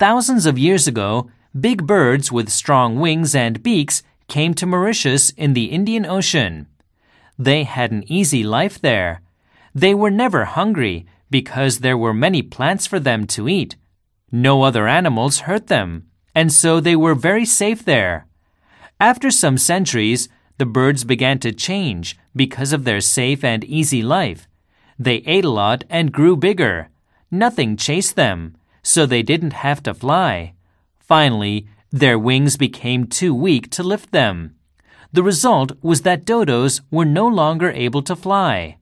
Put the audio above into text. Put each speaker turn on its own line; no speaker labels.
Thousands of years ago, big birds with strong wings and beaks came to Mauritius in the Indian Ocean. They had an easy life there. They were never hungry because there were many plants for them to eat. No other animals hurt them, and so they were very safe there. After some centuries, the birds began to change because of their safe and easy life. They ate a lot and grew bigger. Nothing chased them, so they didn't have to fly. Finally, their wings became too weak to lift them. The result was that dodos were no longer able to fly.